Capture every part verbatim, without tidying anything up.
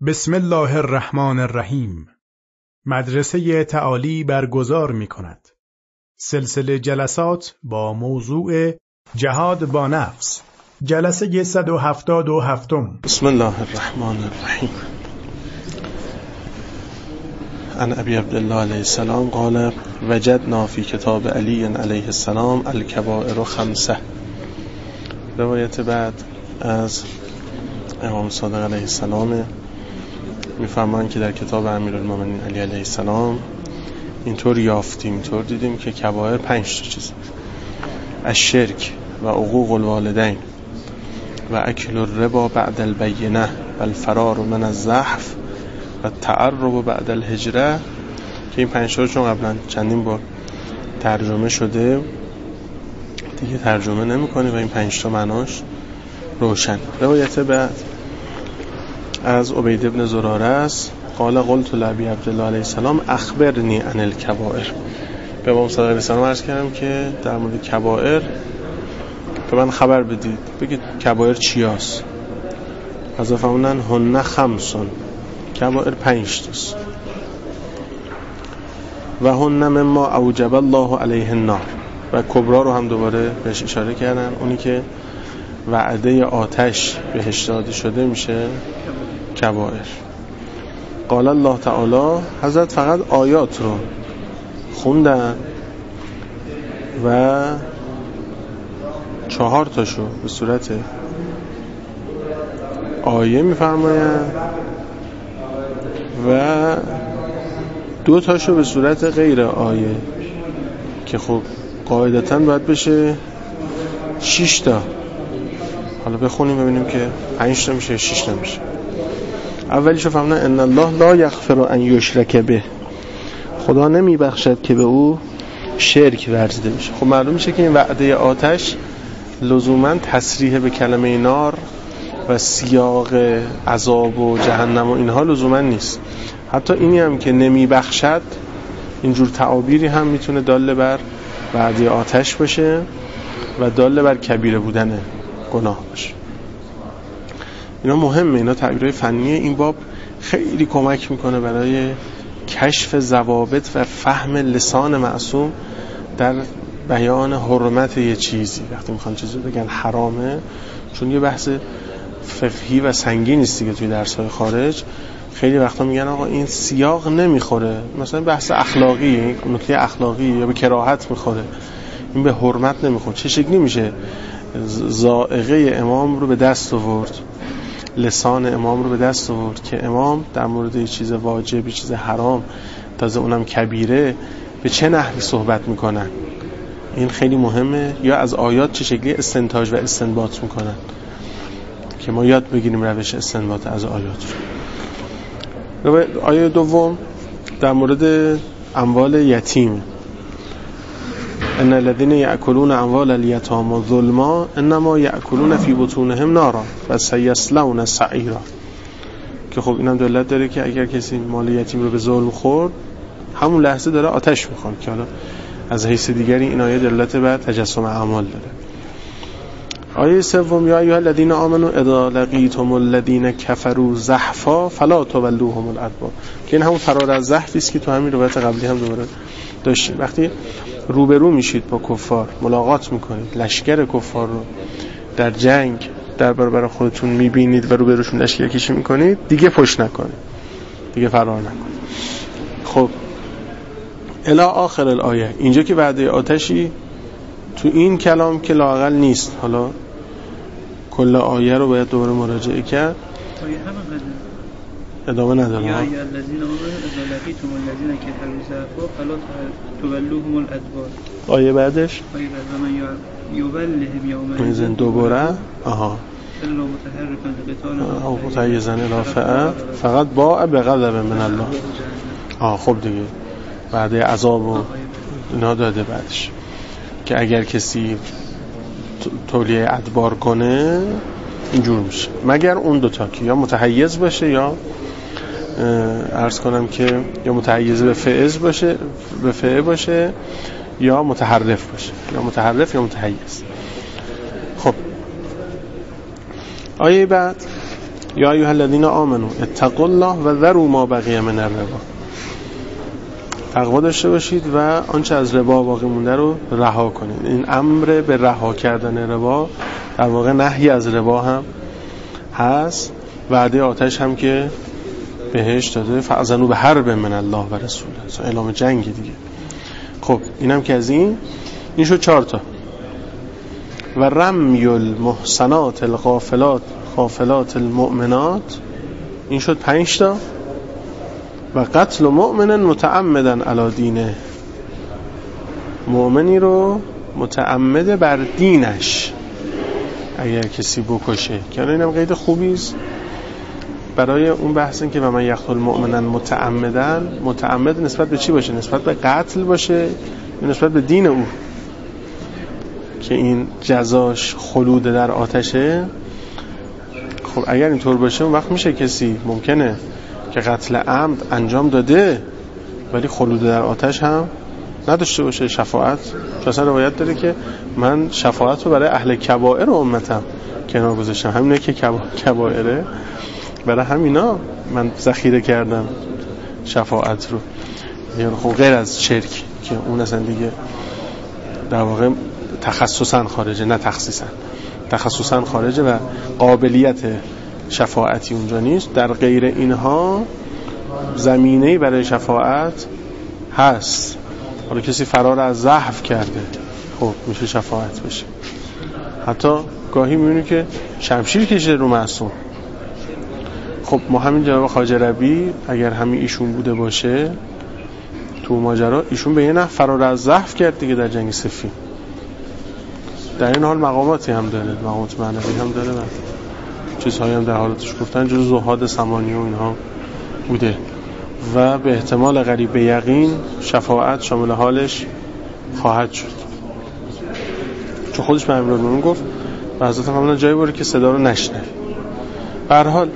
بسم الله الرحمن الرحیم. مدرسه تعالی برگزار می کند سلسله جلسات با موضوع جهاد با نفس. جلسه صد و هفتاد و هفت. بسم الله الرحمن الرحیم. عن ابی عبدالله علیه السلام قال وجدنا فی کتاب علی علیه السلام الکبائر خمسه. روایت بعد از امام صادق علیه السلام میفرمان که در کتاب امیرالمومنین علی علیه السلام اینطور یافتیم، اینطور دیدیم که کبائر پنج تا چیز: الشرک و عقوق الوالدین و اکل الربا بعد البینه و الفرار من الزحف و التعرب بعد الهجره، که این پنج تا چون قبلا چندین بار ترجمه شده دیگه ترجمه نمی‌کنه و این پنج تا معناش روشن. روایت بعد از عبید ابن زراره است قال قلت لابی عبدالله علیه السلام اخبرنی عن الکبائر. به امام صادق علیه السلام عرض کردم که در مورد کبائر به من خبر بدید، بگید کبائر چی هست. از فرمودن هن خمسون، کبائر پنج تاست، و هن مما اوجب الله علیه النار، و کبرا رو هم دوباره بهش اشاره کردن، اونی که وعده آتش بهش داده شده میشه کبائر. قال الله تعالی، حضرت فقط آیات رو خوندن و چهار تاشو به صورت آیه میفرمایند و دو تاشو به صورت غیر آیه، که خب قاعدتاً باید بشه شش تا. حالا بخونیم ببینیم که پنج تا میشه شش تا میشه. اولیشو فهمنا ان الله لا یغفر ان یشرک به، خدا نمیبخشد که به او شرک ورزیده بشه. خب معلوم میشه که این وعده آتش لزوما تصریح به کلمه نار و سیاق عذاب و جهنم و اینها لزوما نیست. حتی اینی هم که نمیبخشد، اینجور تعابیری هم میتونه دال بر وعده آتش باشه و دال بر کبیره بودن گناه باشه. اینا مهمه، اینا تعبیرهای فنیه. این باب خیلی کمک میکنه برای کشف ضوابط و فهم لسان معصوم در بیان حرمت یه چیزی. وقتی میخوان چیزی بگن حرامه، چون یه بحث فقهی و سنگین نیست دیگه توی درس‌های خارج. خیلی وقتا میگن آقا این سیاق نمیخوره، مثلا بحث اخلاقی، نکته اخلاقی یا به کراهت میخوره، این به حرمت نمیخوره. چه شکلی میشه ذائقه امام رو به دست آورد، لسان امام رو به دست آورد که امام در مورد یه چیز واجب، یه چیز حرام، تازه اونم کبیره، به چه نحوی صحبت میکنن. این خیلی مهمه. یا از آیات چه شکلی استنتاج و استنباط میکنن که ما یاد بگیریم روش استنباط از آیات رو. آیه دوم در مورد اموال یتیم: ان الذين ياكلون اموال اليتامى ظلما انما ياكلون في بطونهم نارا وسيصلون سعيرا، که خب اینم دلالت داره که اگر کسی مال یتیم رو به ظلم خورد، همون لحظه داره آتش میخوره، که حالا از حیث دیگری این آیه دلالت بر تجسم اعمال داره. آیه سوم: یا ایها الذین آمنوا اذا لقیتم الذین کفروا زحفا فلا تولوهم الادبار، که این همون فرار از زحفی است که تو همین روایت قبلی هم دوباره داشتیم. وقتی روبرو میشید با کفار، ملاقات میکنید، لشکر کفار رو در جنگ در برابر خودتون میبینید و روبروشون لشکر کشی میکنید، دیگه پشت نکنید، دیگه فرار نکنید. خب الی آخر الآیه، اینجا که وعده آتشی تو این کلام که لااقل نیست، حالا کل آیه رو باید دوباره مراجعه کرد، ادامه نداره. یا الذین آمنوا اذا لقیتم الذین کفروا زحفا فلا تولوهم الادبار. آیه بعدش آیه بعد من یولهم یومئذ دوباره آها الا متحرفا لقتال او متحیزا الی فئه فقط باء بغضب من الله. آه خب دیگه بعد عذاب و اینا داده بعدش که اگر کسی تولیه ادبار کنه اینجور میشه، مگر اون دوتا که یا متحیز باشه یا عرض کنم که یا متحیز به فعز باشه، به فعه باشه، یا متحرف باشه، یا متحرف یا متحیز. خب آیه بعد یا ایها الذین آمنوا اتقوا الله و ذروا ما بقی من الربا. تقوا داشته باشید و آنچه از ربا باقی مونده رو رها کنید. این امر به رها کردن ربا در واقع نهی از ربا هم هست. وعده آتش هم که بهش داده، فاذنوا بحرب من الله و رسوله، اعلام جنگ دیگه. خب اینم که از این این شد چهار تا. و رمی المحصنات الغافلات غافلات المؤمنات، این شد پنج تا. و قتل مؤمن متعمدا علی دینه، مؤمنی رو متعمد بر دینش اگر کسی بکشه، که اینم قید خوبی است برای اون بحث که و من یقتل مؤمنا متعمدا، متعمد نسبت به چی باشه؟ نسبت به قتل باشه یا نسبت به دین او که این جزاش خلود در آتشه؟ خب اگر اینطور باشه اون وقت میشه کسی ممکنه که قتل عمد انجام داده ولی خلود در آتش هم نداشته باشه. شفاعت اصلا روایت داره که من شفاعت رو برای اهل کبائر امتم کنار گذاشتم، همینه که کبائره برای همینا من ذخیره کردم شفاعت رو. یعنی خب غیر از شرک که اون اصلا دیگه در واقع تخصصا خارجه، نه تخصیصا، تخصصا خارجه و قابلیت شفاعتی اونجا نیست. در غیر اینها زمینه‌ای برای شفاعت هست. حالا کسی فرار از زحف کرده، خب میشه شفاعت بشه. حتی گاهی میبینی که شمشیر کشیده رو معصوم. خب ما همین جناب خواجه ربیع اگر همین ایشون بوده باشه تو ماجرا، ایشون به یه نفر فرار از زحف کرد دیگه در جنگ صفین. در این حال مقاماتی هم داره، مقامات معنوی هم داره و چیزهایی هم در حالتش گفتن، جز زهاد سمانی و اینها بوده و به احتمال قریب به یقین شفاعت شامل حالش خواهد شد. چون خودش به امیرالمومنین گفت و حضرت هم جایی باره که صدا رو نشنوی. به هر حال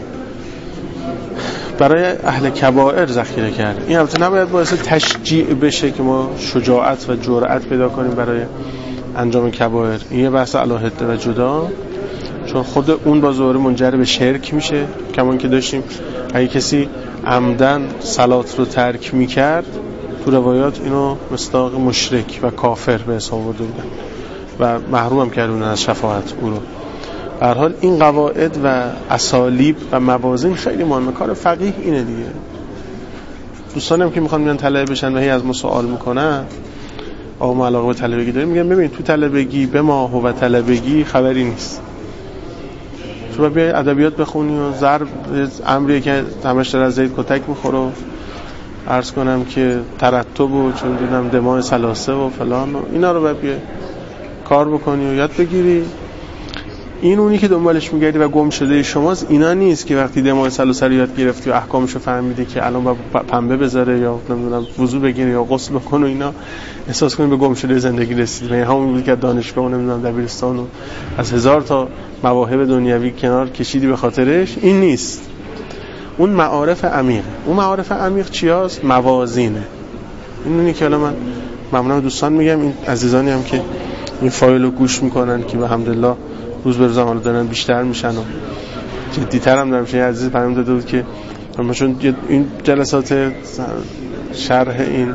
برای اهل کبائر ذخیره کرد. این البته نباید باعث تشجیع بشه که ما شجاعت و جرأت پیدا کنیم برای انجام کبائر. این یه بحث علاهده و جدا، چون خود اون با ظاهر منجر به شرک میشه. کمان که داشتیم اگه کسی عمدن صلات رو ترک میکرد تو روایات اینو مصداق مشرک و کافر به حساب آورده بودن و محروم هم کردن از شفاعت او رو. به هر حال این قواعد و اسالیب و موازین خیلی مهمه. کار فقیه اینه دیگه. دوستانی هم که میخوان میان طلبه بشن و هی از ما سوال میکنن، آقا ما علاقه به طلبگی داریم، میگم ببین تو طلبگی به ما هو طلبگی خبری نیست. شما بیای ادبیات بخونی و ضرب امریه که همش داره از زید کتک میخوره و عرض کنم که ترتب و چون دیدم دماء ثلاثه و فلان و اینا رو باید بیای کار بکنی و یاد بگیری. این اونی که دنبالش میگردی و گم شده شماست. اینا نیست که وقتی دماء ثلاثه رو یاد گرفتی و احکامشو فهمیدی که الان باید پنبه بذاره یا نمیدونم وضو بگیره یا غسل بکنه و اینا احساس کنی به گم شده زندگی رسید. من همون بود که دانشگاه و نمیدونم دبیرستان و از هزار تا مواهب دنیوی کنار کشیدی به خاطرش. این نیست. اون معارف عمیق. اون معارف عمیق چیاست؟ موازینه. این اونی که الان من ممنون دوستان میگم، این عزیزانی هم که این فایل رو گوش میکنن که الحمدلله روز به روز هم دارن بیشتر میشن و جدی‌تر هم دارن. یه عزیز پیام داده بود که چون این جلسات شرح این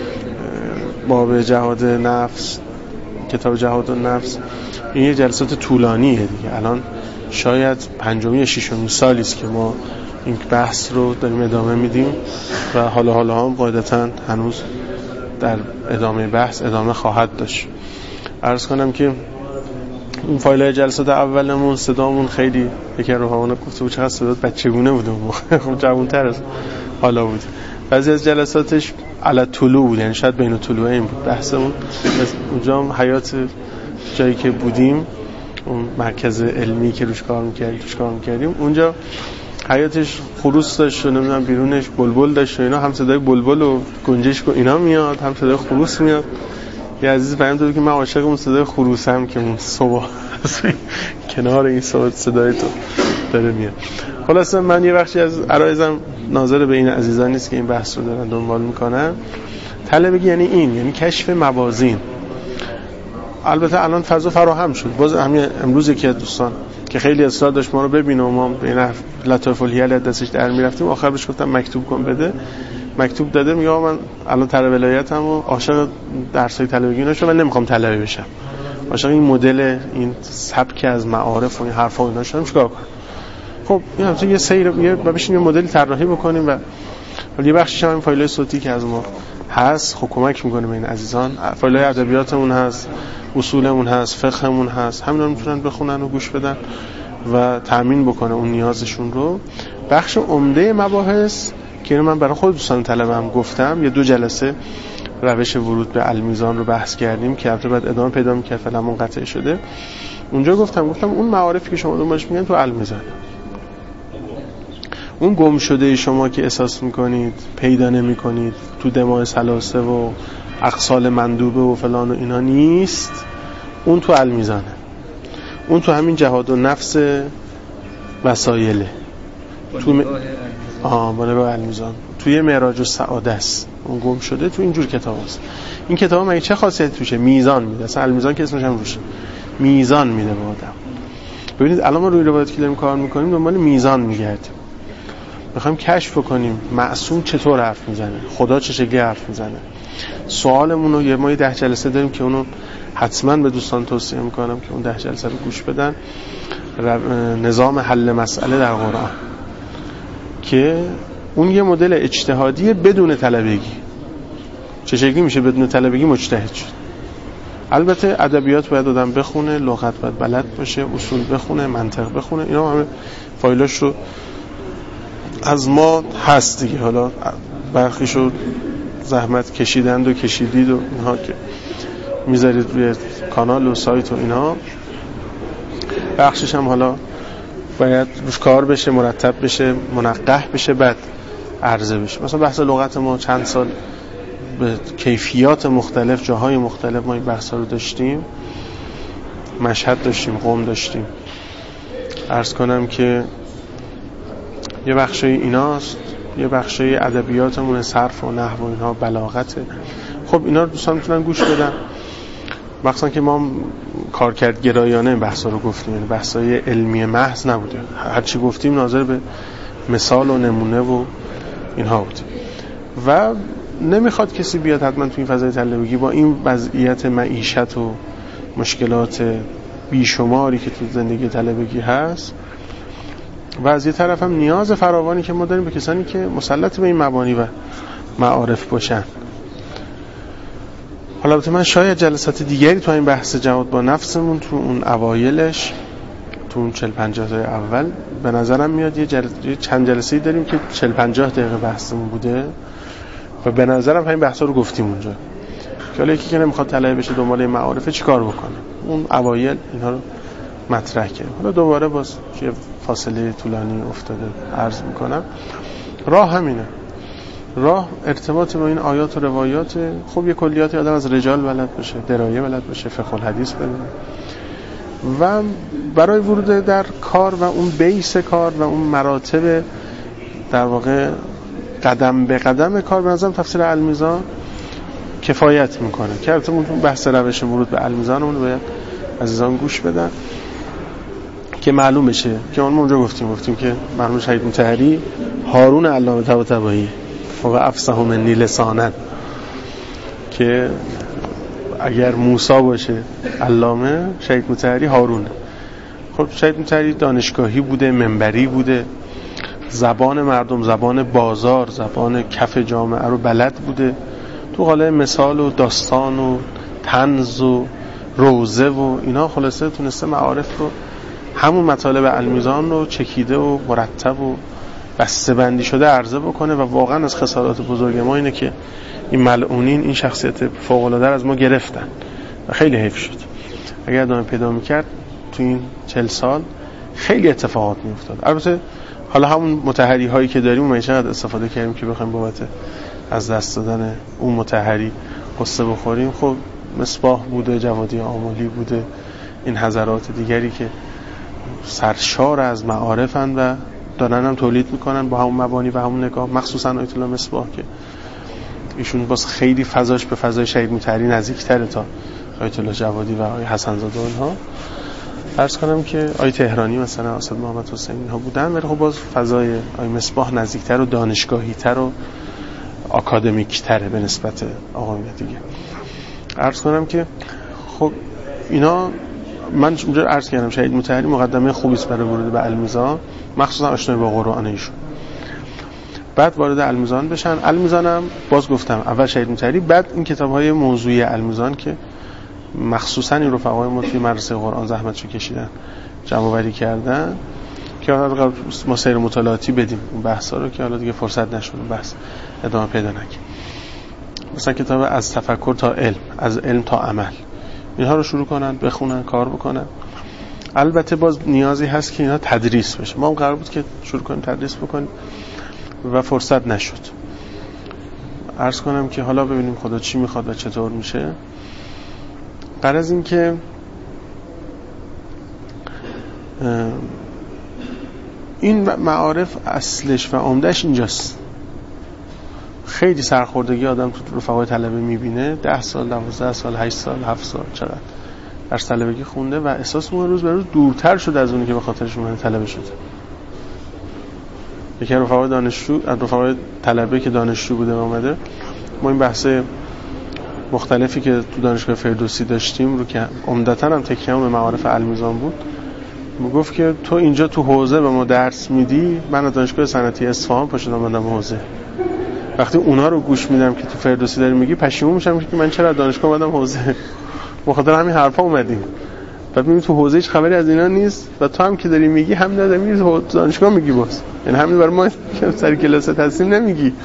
باب جهاد نفس، کتاب جهاد النفس، این یه جلسات طولانیه دیگه. الان شاید پنجمی یا ششمین سالی است که ما این بحث رو داریم ادامه میدیم و حالا حالا هم قاعدتاً هنوز در ادامه بحث ادامه خواهد داشت. عرض کنم که اون فایل‌های جلسات اولمون صدامون خیلی یکی روحانه گفته بود چقدر صدات بچگونه بود اون موقع، خب جوان‌تر از حالا بود. بعضی از جلساتش علی طلوع بود، یعنی شاید بین طلوعین بود بحثمون. اونجا هم حیات جایی که بودیم، اون مرکز علمی که روش کار می‌کردیم روش کار می‌کردیم، اونجا حیاتش خروس داشت و نمیدونم بیرونش بلبل داشت و اینا، هم صدای بلبل و گنجشک و اینا میاد، هم صدای خروس میاد. یه عزیز پیام داد که من عاشق اون صدای خروسم که اون صبح کنار این صدای تو داره میاد. خلاصه من یه بخشی از عرایزم ناظر به این عزیزان نیست که این بحث رو دارن دنبال میکنن. طلبگی یعنی این، یعنی کشف موازین. البته الان فضا فراهم شد. باز همین امروز که دوستان که خیلی اصرار داشت ما رو ببینه و ما بین لطایف الحیل دستش در میرفتیم. آخر بهش گفتم مکتوب کن بده، مکتوب داده. میگه من الان طلب ولایتم و عاشق درسای طلبگی نشم و نمیخوام طلبه بشم، عاشق این مدل این سبک از معارف و این حرفا و اینا شدم، چیکار کنم؟ خب این همون یه سیر یه بشین یه مدلی طراحی بکنیم و یه بخشش هم فایل‌های صوتی که از ما هست خب کمک میکنه به این عزیزان. فایل‌های ادبیاتمون هست، اصولمون هست، فقهمون هست، همینا رو میتونن بخونن و گوش بدن و تامین بکنه اون نیازشون رو. بخش عمده مباحث که من برای خود دوستان طلبم گفتم، یه دو جلسه روش ورود به المیزان رو بحث کردیم که البته بعد ادامه پیدا می‌کرد فعلا منقطع شده. اونجا گفتم گفتم اون معارفی که شما دنبالش میگن تو المیزان، اون گم شده شما که احساس میکنید پیدا نمیکنید تو دماء ثلاثه و اقسال مندوبه و فلان و اینا نیست، اون تو المیزانه، اون تو همین جهاد و نفس وسایله، تو م... آه بالا به المیزان، توی معراج و سعاده است. اون گم شده تو اینجور کتاب است. این کتاب مگه چه خاصیتی توشه؟ میزان میده. اصلا المیزان که اسمش هم روشه، میزان میده به آدم. ببینید الان ما روی روایت که داریم کار میکنیم دنبال میزان میگردیم، میخوایم کشف کنیم معصوم چطور حرف میزنه، خدا چه شکلی حرف میزنه. سوالمون رو یه ما یه ده جلسه داریم که اونو حتما به دوستان توصیه میکنم که اون ده جلسه رو گوش بدن. نظام حل مسئله در قرآن که اون یه مدل اجتهادی بدون طلبگی. چه شکلی میشه بدون طلبگی مجتهد شد؟ البته ادبیات باید آدم بخونه، لغت باید بلد باشه، اصول بخونه، منطق بخونه، اینا همه فایلاش رو از ما هست دیگه. حالا برخیشو زحمت کشیدند و کشیدید و اینها که میذارید روی کانال و سایت و اینها. بخشش هم حالا باید روش کار بشه، مرتب بشه، منقح بشه، بعد عرضه بشه. مثلا بحث لغت ما چند سال به کیفیات مختلف جاهای مختلف ما این بحثا رو داشتیم. مشهد داشتیم، قم داشتیم. عرض کنم که یه بخشی ایناست، یه بخشی ادبیاتمون، صرف و نحو و اینها، بلاغته. خب اینا رو دوستان میتونن گوش بدن. مخصوصا که ما کارکرد گرایانه این بحثا رو گفتیم، یعنی بحثای علمی محض نبوده، هر چی گفتیم ناظر به مثال و نمونه و اینها بود. و نمیخواد کسی بیاد حتما تو این فضای طلبگی با این وضعیت معیشت و مشکلات بیشماری که تو زندگی طلبگی هست و از یه طرف هم نیاز فراوانی که ما داریم به کسانی که مسلط به این مبانی و معارف باشن. حالا البته من شاید جلسات دیگری تو این بحث جهاد با نفسمون تو اون اوایلش، تو اون چهل پنجاه تا اول به نظرم میاد یه, جل... یه چند جلسه‌ای داریم که چهل پنجاه دقیقه بحثمون بوده و به نظرم همین بحثا رو گفتیم اونجا که حالا یکی که نمیخواد طلبه بشه دنبال معارفه چیکار بکنه. اون اوایل اینها رو مطرح کرد. حالا دوباره باز یه فاصله طولانی افتاده عرض میکنم. راه همینه، راه ارتباط با این آیات و روایات. خب یه کلیاتی آدم از رجال بلد باشه، درایه بلد باشه، فقه الحدیث بدونه و برای ورود در کار و اون بیس کار و اون مراتب در واقع قدم به قدم کار به نظرم تفسیر المیزان کفایت میکنه که البته اون بحث روش ورود به المیزانمون رو باید عزیزان گوش بدن که معلوم بشه که ما اونجا گفتیم گفتیم که مرحوم شهید مطهری هارون علامه طباطبایی و افصح منی لسانا، که اگر موسی باشه علامه، شهید مطهری هارون. خب شهید مطهری دانشگاهی بوده، منبری بوده، زبان مردم، زبان بازار، زبان کف جامعه رو بلد بوده، تو قالب مثال و داستان و طنز و روزه و اینا خلاصه تونسته معارف رو، همون مطالب المیزان رو چکیده و مرتب و بسته بندی شده عرضه بکنه و واقعا از خسارات بزرگ ما اینه که این ملعونین این شخصیت فوق العاده از ما گرفتن و خیلی حیف شد. اگر ادامه پیدا میکرد تو این چهل سال خیلی اتفاقات میافتاد. البته حالا همون مطهری هایی که داریم ما چقدر استفاده کردیم که بخوایم بابت از دست دادن اون مطهری قصه بخوریم. خب مصباح بوده، جوادی آملی بوده، این حضرات دیگری که سرشار از معارفن و دارن هم تولید میکنن با همون مبانی و همون نگاه، مخصوصا آیت الله مصباح که ایشون باز خیلی فضاش به فضای شهید مطهری نزدیک‌تره تا آیت الله جوادی و آیت حسن زاده و اینها. عرض کنم که آی تهرانی مثلا اسد محمد حسین اینها بودن، ولی خب باز فضای آی مصباح نزدیکتر و دانشگاهی‌تر و آکادمیک‌تره به نسبت آقایون دیگه. عرض کنم که خب اینا من اونجا عرض کردم شهید مطهری مقدمه خوبی است برای ورود به المیزان، مخصوصا آشنایی با قرآن ایشون. بعد وارد المیزان بشن. المیزانم باز گفتم اول شهید مطهری، بعد این کتاب‌های موضوعی المیزان که مخصوصا این رفقای ما توی مدرسه قرآن زحمتشو کشیدن جمع آوری کردن که حالا ما سیر مطالعاتی بدیم اون بحثا رو که حالا دیگه فرصت نشد اون بحث ادامه پیدا نکنه. مثلا کتاب از تفکر تا علم، از علم تا عمل، اینها رو شروع کنن بخونن کار بکنن. البته باز نیازی هست که اینا تدریس بشه. ما هم قرار بود که شروع کنیم تدریس بکنیم و فرصت نشد. عرض کنم که حالا ببینیم خدا چی میخواد و چطور میشه. قرار از این که این معارف اصلش و عمدش اینجاست. خیلی سرخوردگی آدم تو رفقای طلبه میبینه، ده سال، دوازده سال، هشت سال، هفت سال چقدر درس طلبگی خونده و احساس می‌کنه روز به روز دورتر شده از اونی که به خاطرش اومده طلبه شده. یکی از رفقای دانشجو، از رفقای طلبه که دانشجو بوده اومده، ما این بحث مختلفی که تو دانشگاه فردوسی داشتیم رو که عمدتاً هم تکیه‌ام به معارف المیزان بود، میگفت که تو اینجا تو حوزه به ما درس میدی، من از دانشگاه صنعتی اصفهان پاشدم اومدم حوزه. وقتی اونا رو گوش میدم که تو فردوسی داری میگی پشیمون میشم که من چرا از دانشگاه اومدم حوزه. بخاطر همین حرفا اومدیم. بعد میبینی تو حوزه هیچ خبری از اینا نیست و تو هم که داری میگی هم نداری میری دانشگاه میگی باز. یعنی همین برای ما که سر کلاس تصمیم نمیگی.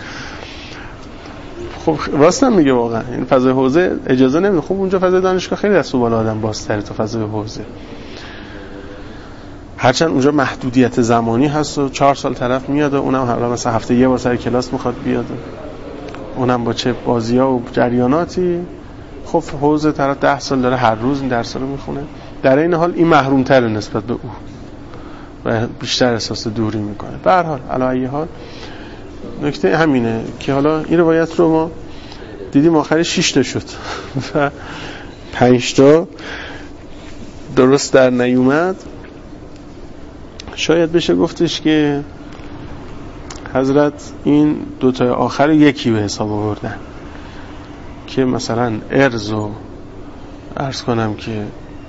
خب راستم میگه واقعا این فضای حوزه اجازه نمیده. خب اونجا فضای دانشگاه خیلی دست و بالا آدم بازتره تا فضای حوزه. هرچند اونجا محدودیت زمانی هست و چهار سال طرف میاد و اونم حالا مثلا هفته یه بار سر کلاس میخواد بیاد، اونم با چه بازی‌ها و جریاناتی. خب حوزه طرف ده سال داره هر روز این درس‌ها رو میخونه، در این حال این محروم‌تره نسبت به او و بیشتر احساس دوری میکنه. به هر حال علی ای حال نکته همینه که حالا این روایت رو ما دیدیم آخر شش تا شد و پنج تا درست در نیومد. شاید بشه گفتش که حضرت این دوتای آخر یکی به حساب آوردن که مثلا ارز و عرض کنم که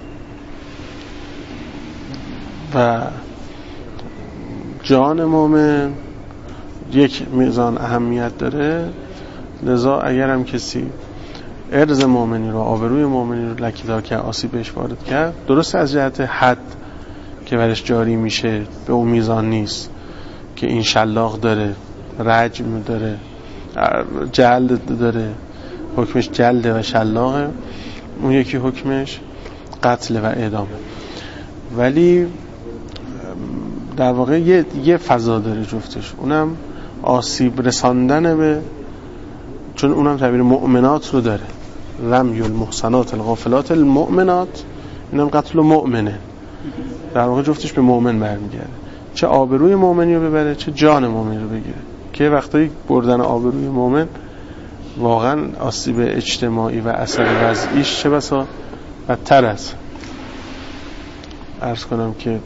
و جان مومن یک میزان اهمیت داره. لذا اگر هم کسی ارز مومنی رو، آبروی مومنی رو لکیدار کرد، آسیب بهش وارد کرد، درست از جهت حد که برش جاری میشه به اون میزان نیست که این شلاق داره، رجم داره، جلد داره، حکمش جلده و شلاقه، اون یکی حکمش قتل و اعدامه. ولی در واقع یه, یه فضا داره جفتش، اونم آسیب رساندن به، چون اونم تعبیر مؤمنات رو داره، رمی المحسنات الغافلات المؤمنات، اینم قتل مؤمنه، در واقع جفتش به مؤمن برمیگرده. چه آبروی مؤمنی رو ببره چه جان مؤمنی رو بگیره، که وقتی بردن آبروی مؤمن واقعا آسیب اجتماعی و اثر وضعیش چه بسا بدتر است، عرض کنم که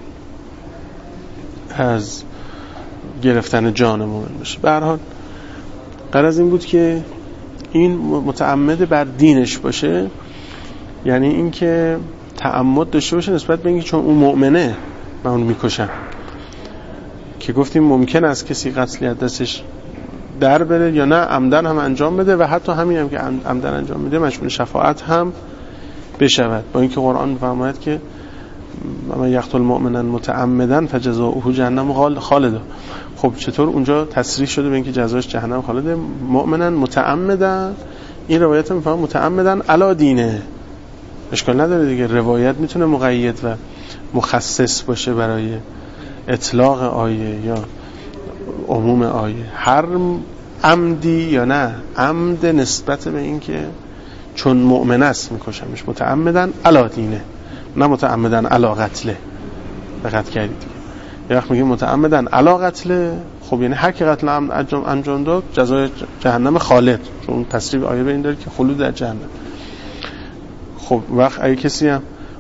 از گرفتن جان مؤمن بشه. به هر حال غرض این بود که این متعمد بر دینش باشه، یعنی این که تعمد داشته باشه نسبت به اینکه چون اون مؤمنه من اون میکشم، که گفتیم ممکن است کسی قتلی از دستش در بره یا نه عمدن هم انجام بده و حتی همین هم که عمدن انجام میده مشمول شفاعت هم بشود، با اینکه قرآن می‌فرماید که من یقتل مؤمنا متعمدا فجزاؤه جهنم خالده. خب چطور اونجا تصریح شده به اینکه جزاش جهنم خالده؟ مؤمنا متعمدا، این روایت میفهمه متعمدا علی دینه، اشکال نداره دیگه. روایت میتونه مقید و مخصص باشه برای اطلاق آیه یا عموم آیه، هر عمدی یا نه عمد نسبت به این که چون مؤمن است میکشمش، متعمدا علی دینه، نه متعمدا علی قتله، دقت کردید دیگه. یه وقت میگیم متعمدا علی قتله، خب یعنی هر کی قتل انجام انجام داد جزای جهنم خالد، چون تصریح آیه به این داره که خلود در جهنم. خب وقت اگه کسی هم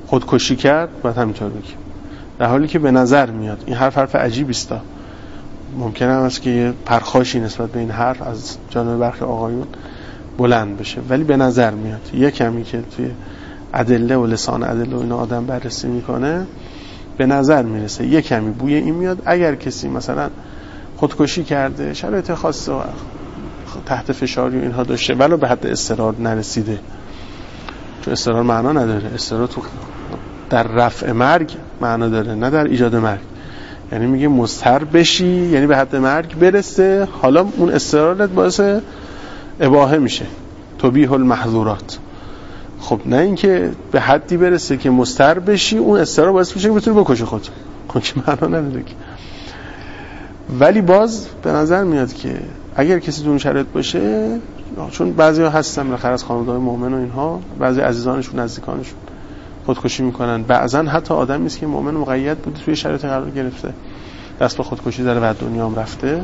خودکشی کرد باید همینطور بگیم، در حالی که به نظر میاد این حرف حرف عجیبی است. ممکنه هم است که یه پرخاشی نسبت به این حرف از جانب برخی آقایون بلند بشه، ولی به نظر میاد یه کمی که توی ادله و لسان ادله و اینا آدم بررسی میکنه به نظر میرسه یه کمی بوی این میاد اگر کسی مثلا خودکشی کرده، شرایط خاصه و تحت فشاری و اینها داشته ولو به حد اضطرار نرسیده، چون اضطرار معنا نداره، اضطرار تو در رفع مرگ معنا داره نه در ایجاد مرگ. یعنی میگه مضطر بشی یعنی به حد مرگ برسه، حالا اون اضطرارت باعث اباحه میشه، تبیح المحظورات. خب نه اینکه به حدی برسه که مضطر بشی اون اضطرار باعث میشه که بتونی بکشی خودت، خب که معنا نداره که. ولی باز به نظر میاد که اگر کسی تو اون شرایط باشه، چون بعضیا هستن بالاخره از خانواده‌های مؤمن و اینها، بعضی عزیزانشون نزدیکانشون خودکشی میکنن، بعضن حتی آدمی است که مؤمن مقید بوده توی شرایط قرار گرفته دست به خودکشی داره و دنیا هم رفته.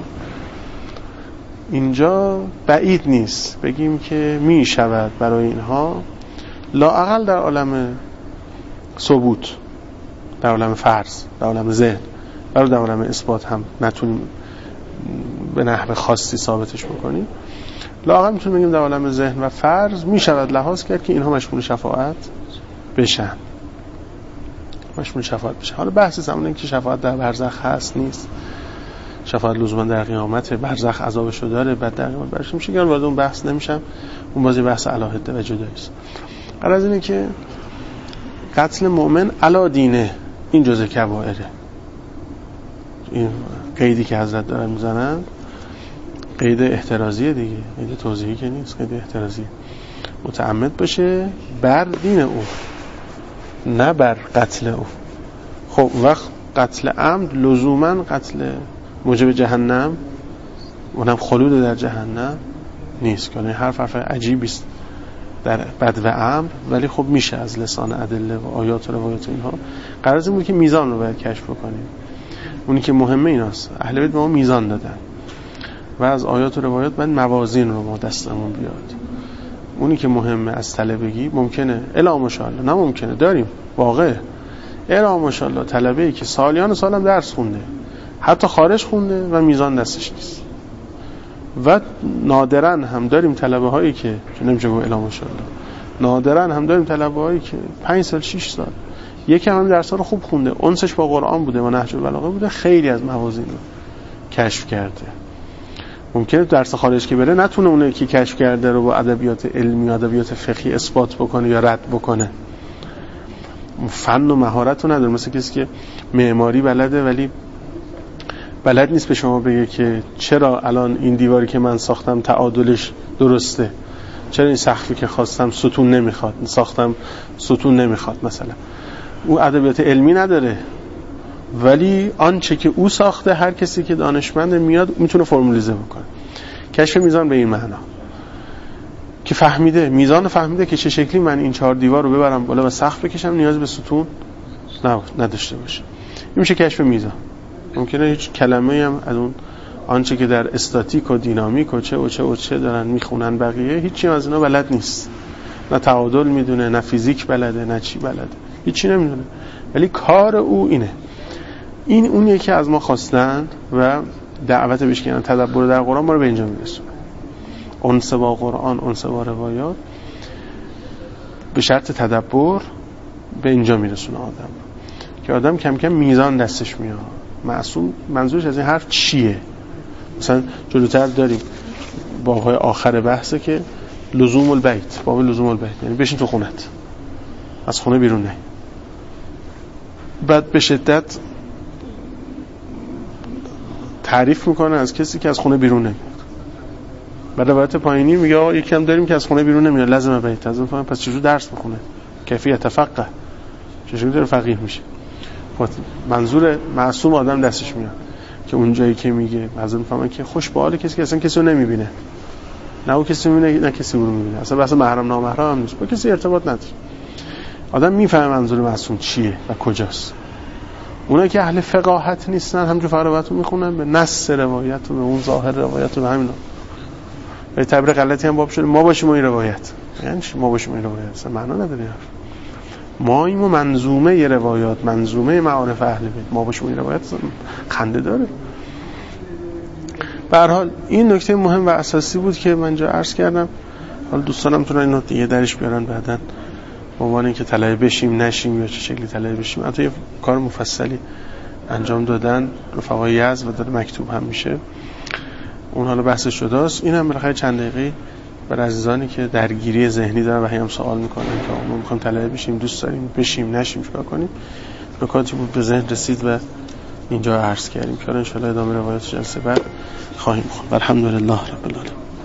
اینجا بعید نیست بگیم که میشود برای اینها لااقل در عالم ثبوت، در عالم فرض، در عالم ذهن، برای در عالم اثبات هم نتونیم به نحو خاصی ثابتش بکنیم، لااقل میتونیم بگیم در عالم ذهن و فرض میشود لحاظ کرد که اینها مشمول شفاعت بشن، مشمول شفاعت بشن. حالا بحثی زمانه که شفاعت در برزخ هست نیست، شفاعت لزوما در قیامت، برزخ عذابشو داره، بعد در قیامت برش میشه که وارد اون بحث نمیشم، اون بازی بحث علاهده و جدایی است. غرض اینه که قتل مؤمن علا دینه این جزء کبائره. این قیدی که حضرت دارن میزنن قید احترازیه دیگه، قید توضیحی که نیست، قید احترازی. متعمد باشه بر دین او نه بر قتل او. خب وقت قتل عمد لزوما قتل موجب جهنم، اونم خلود در جهنم نیست که. این حرف حرف عجیبی است در بد و عمد، ولی خب میشه از لسان ادله و آیات و روایات اینها. قرار بود که میزان رو باید کشف بکنیم، اونی که مهمه ایناست. اهل بیت به ما میزان دادن و از آیات و روایات باید موازین رو ما دستمون بیاد. اونی که مهمه از طلبگی ممکنه الا ماشاءالله، نه ممکنه داریم واقع الا ماشاءالله طلبه‌ای که سالیان سالم درس خونده، حتی خارج خونده و میزان دستش نیست. و نادرا هم داریم طلبه هایی که نمیشه گفت الا ماشاءالله، نادرا هم داریم طلبه هایی که پنج سال شش سال یکی هم درس‌ها رو خوب خونده، انسش با قرآن بوده و نهج البلاغه بوده، خیلی از موازین رو کشف کرده. ممکنه درس خارج که بره نتونه اونه که کشف کرده رو با ادبیات علمی، ادبیات فقهی اثبات بکنه یا رد بکنه. فن و مهارت رو نداره. مثل کسی که معماری بلده ولی بلد نیست به شما بگه که چرا الان این دیواری که من ساختم تعادلش درسته، چرا این سقفی که خواستم ستون نمیخواد، ساختم ستون نمیخواد مثلا. او ادبیات علمی نداره، ولی آنچه که او ساخته هر کسی که دانشمند میاد میتونه فرمولیزه بکنه. کشف میزان به این معنا که فهمیده، میزان فهمیده که چه شکلی من این چهار دیوار رو ببرم بالا و سقف بکشم نیاز به ستون نداشته باشه. این میشه کشف میزان. ممکنه هیچ کلمه‌ای هم از اون آنچه که در استاتیک و دینامیک و چه و چه و چه دارن میخونن بقیه هیچی از اینا بلد نیست، نه تعادل میدونه، نه فیزیک بلده، نه چی بلده، هیچی نمیدونه، ولی کار او اینه. این اونیه که از ما خواستن و دعوت بهش کردن تدبر در قرآن ما رو به اینجا میرسونه. انس با قرآن، انس با روایات، به شرط تدبر به اینجا میرسونه آدم، که آدم کم کم میزان دستش میاد. معصوم منظورش از این حرف چیه؟ مثلا جلوتر داریم بابهای آخر بحثه که لزوم البیت، باب لزوم البیت یعنی بشین تو خونت، از خونه بیرون نه. بعد به شدت تعریف میکنه از کسی که از خونه بیرون نمیاد. بعد روایت پایینی میگه آقا یکی هم داریم که از خونه بیرون نمیاد، لازمه بیت. از اون فهم پس چجور درس بخونه؟ کیفیه تفقه، چجوری داره فقیه میشه؟ منظور معصوم آدم دستش میاد که اون جایی که میگه از اون فهمه که خوش به حال کسی که اصلا کسی رو نمیبینه، نه او کسی میبینه نه کسی رو میبینه، اصلا بحث محرم نامحرم هم نیست، با کسی ارتباط نداره. آدم میفهمه منظور معصوم چیه و کجاست. اونایی که اهل فقاهت نیستن همونجور فقاهت رو میخونن به نص روایت و به اون ظاهر روایت و به همینا. به تعبیر غلطی هم باب شده ما باشیم این روایت، یعنی ما باشیم این روایت اصلا معنا نداره. ما این منظومه ی روایات، منظومه معارف اهل بیت، ما باشیم این روایت خنده داره. به هر حال این نکته مهم و اساسی بود که من جا عرض کردم. حالا دوستانم تو اینو دیگه درش بیارن بعداً به عنوان اینکه طلبه بشیم نشیم یا چه شکلی طلبه بشیم. حتی یه کار مفصلی انجام دادن رفقای یزد و داره مکتوب هم میشه، اون حالا بحث شده است. این هم بالاخره چند دقیقه برای عزیزانی که درگیری ذهنی دارن و هم سوال میکنن که ما میخوایم طلبه بشیم، دوست داریم بشیم نشیم، چیکار کنیم، نکاتی بود به ذهن رسید و اینجا عرض کردیم که ان شاء الله ادامه روایت جلسه بعد خواهیم خوند. الحمدلله رب العالمین.